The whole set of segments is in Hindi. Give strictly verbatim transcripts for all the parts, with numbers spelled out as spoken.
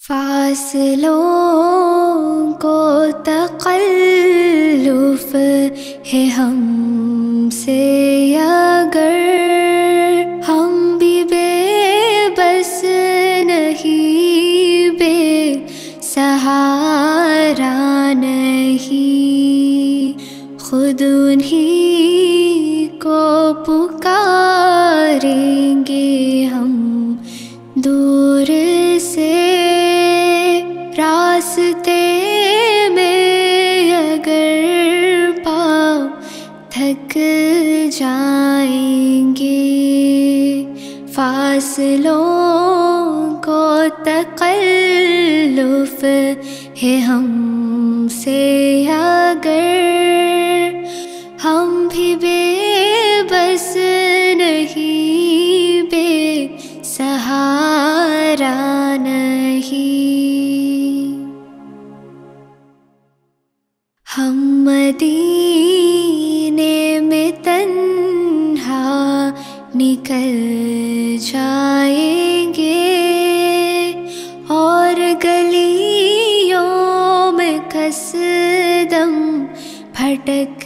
फासलों को तकल्लुफ़ है हमसे अगर हम भी बेबस नहीं, बेसहारा नहीं, खुद उन्हीं को पुकारेंगे हम दूर से। रास्ते में अगर पाँव थक जाएंगे, फासलों को तकल्लुफ़ है हमसे अगर हम भी बेबस नहीं, बेसहारा नहीं। हम मदीने में तन्हा निकल जाएंगे और गलियों में कसदम भटक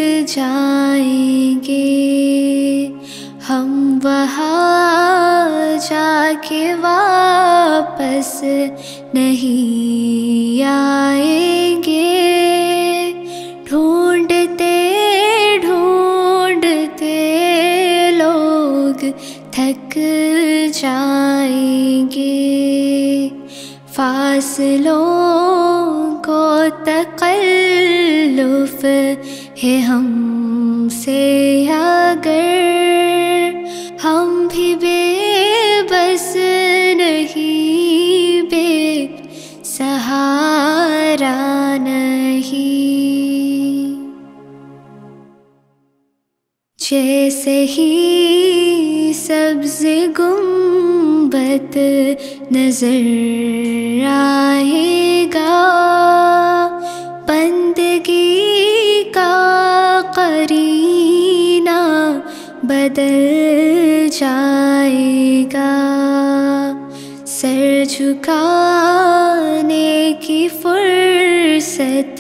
जाएंगे। हम वहाँ जाके वापस नहीं आएंगे, ढूंढते ढूंढते लोग थक जाएंगे। फासलों को तकल्लुफ़ है हमसे अगर हम भी बेबस नहीं, बेसहारा नहीं। जैसे ही सब्ज़ गुंबद नजर आएगा, बंदगी का करीना बदल जाएगा। सर झुकाने की फुर्सत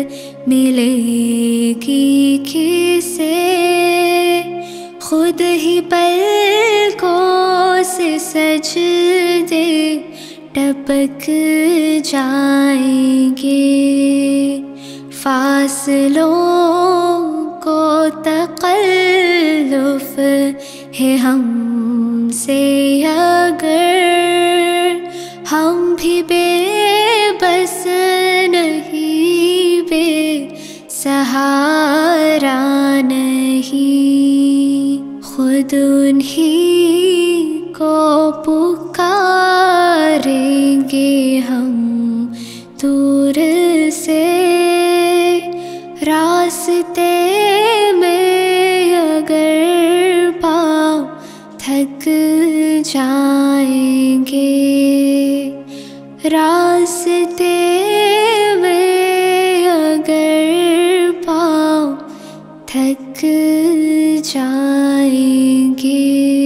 मिलेगी किसे, खुद ही पलकों से सजदे टपक जाएंगे। फासलों को तकल्लुफ़ है हमसे अगर हम भी बेबस नहीं, बेसहारा नहीं, खुद उन्हीं को पुकारेंगे हम दूर से। रास्ते में अगर पाँव थक जाएंगे, रास्ते में अगर पाँव थक जाएंगे।